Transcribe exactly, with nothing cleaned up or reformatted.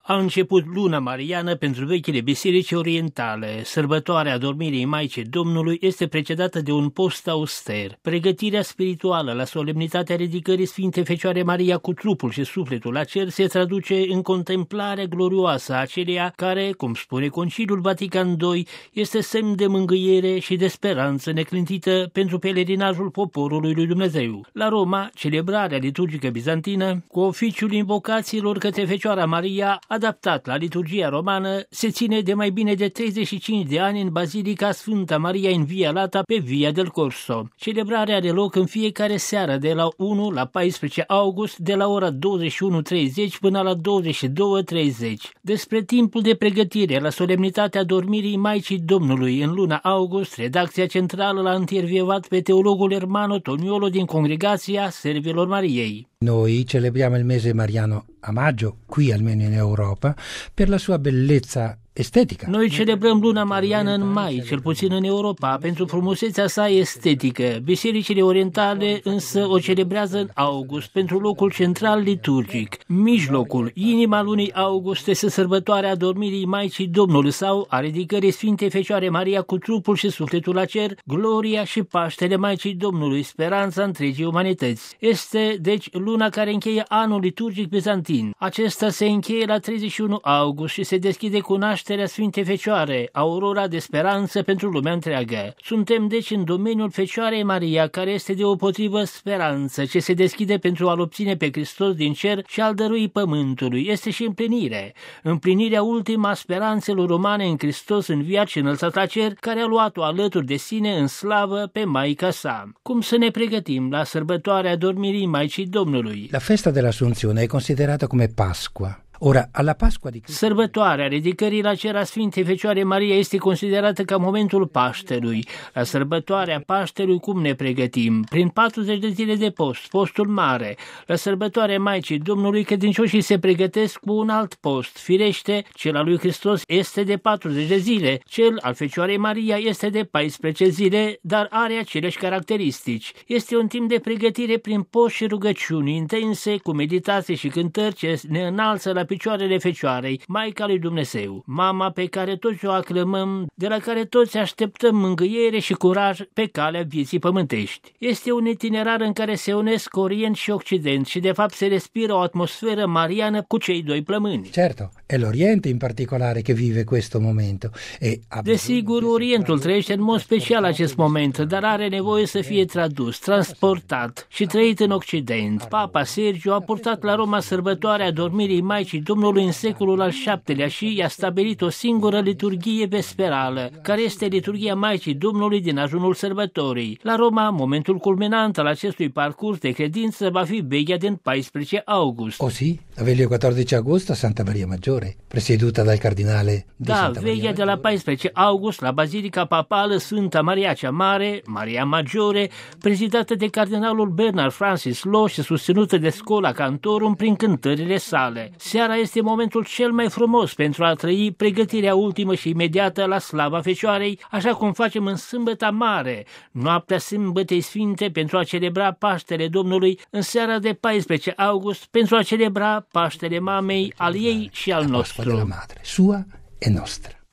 A început luna mariană pentru vechile biserici orientale. Sărbătoarea adormirii Maicii Domnului este precedată de un post auster. Pregătirea spirituală la solemnitatea ridicării Sfintei Fecioare Maria cu trupul și sufletul la cer se traduce în contemplarea glorioasă a aceleia care, cum spune Conciliul Vatican doi, este semn de mângâiere și de speranță neclintită pentru pelerinajul poporului lui Dumnezeu. La Roma, celebrarea liturgică bizantină, cu oficiul invocațiilor către Fecioara Maria, adaptat la liturgia romană, se ține de mai bine de treizeci și cinci de ani în Bazilica Sfânta Maria in Via Lata pe Via del Corso. Celebrarea are loc în fiecare seară de la unu la paisprezece august, de la ora douăzeci și unu treizeci până la douăzeci și două treizeci. Despre timpul de pregătire la solemnitatea dormirii Maicii Domnului în luna august, redacția centrală l-a intervievat pe teologul Ermano Toniolo din Congregația Servilor Mariei. Noi celebriamo il mese mariano a maggio, qui almeno in Europa, per la sua bellezza estetica. Noi celebrăm luna mariană în mai, cel puțin în Europa, pentru frumusețea sa estetică. Bisericile orientale însă o celebrează în august, pentru locul central liturgic. Mijlocul, inima lunii august, este sărbătoarea adormirii Maicii Domnului sau a ridicării Sfintei Fecioare Maria cu trupul și sufletul la cer, gloria și Paștele Maicii Domnului, speranța întregii umanități. Este, deci, luna care încheie anul liturgic bizantin. Acesta se încheie la treizeci și unu august și se deschide cu nașterea Sfintei Fecioare, aurora de speranță pentru lumea întreagă. Suntem deci în domeniul Fecioarei Maria, care este deopotrivă speranță, ce se deschide pentru a-L obține pe Hristos din cer și al dărui pământului. Este și împlinire. Împlinirea ultima a speranțelor umane în Hristos înviat și înălțat la cer, care a luat-o alături de sine în slavă pe Maica sa. Cum să ne pregătim la sărbătoarea adormirii Maicii Domnului? La festa dell'Assunzione è considerata come Pasqua. Ora, alla Pasqua di Cristo... Sărbătoarea ridicării la cer a Sfintei Fecioare Maria este considerată ca momentul Paștelui. La sărbătoarea Paștelui cum ne pregătim? Prin patruzeci de zile de post, postul mare. La sărbătoarea Maicii Domnului, credincioșii se pregătesc cu un alt post. Firește, cel al lui Hristos este de patruzeci de zile, cel al Fecioarei Maria este de paisprezece zile, dar are aceleași caracteristici. Este un timp de pregătire prin post și rugăciuni intense, cu meditații și cântări ce ne înalță la picioarele Fecioarei, Maica lui Dumnezeu, mama pe care toți o aclămăm, de la care toți așteptăm mângâiere și curaj pe calea vieții pământești. Este un itinerar în care se unesc Orient și Occident și de fapt se respiră o atmosferă mariană cu cei doi plămâni. Certo, è l'Oriente in particolare che vive questo momento. E Desigur, Orientul trăiește în mod special acest moment, dar are nevoie să fie tradus, transportat și trăit în Occident. Papa Sergiu a purtat la Roma sărbătoarea adormirii Maicii Domnului în secolul al șaptelea și i-a stabilit o singură liturghie vesperală, care este liturghia Maicii Domnului din ajunul sărbătorii. La Roma, momentul culminant al acestui parcurs de credință va fi veglia din paisprezece august. Oh sì, la veglia quattordici agosto a Santa Maria Maggiore, presieduta dal cardinale di Da, Santa Maria veglia de la paisprezece august la Bazilica Papală Sfânta Maria cea Mare, Maria Maggiore, prezidată de cardinalul Bernard Francis Law și susținută de Schola Cantorum prin cântările sale. Seara este momentul cel mai frumos pentru a trăi pregătirea ultimă și imediată la slava Fecioarei, așa cum facem în Sâmbăta Mare, noaptea Sâmbătei Sfinte, pentru a celebra Paștele Domnului în seara de paisprezece august, pentru a celebra Paștele Mamei, al ei și al nostru. Sua e nostra.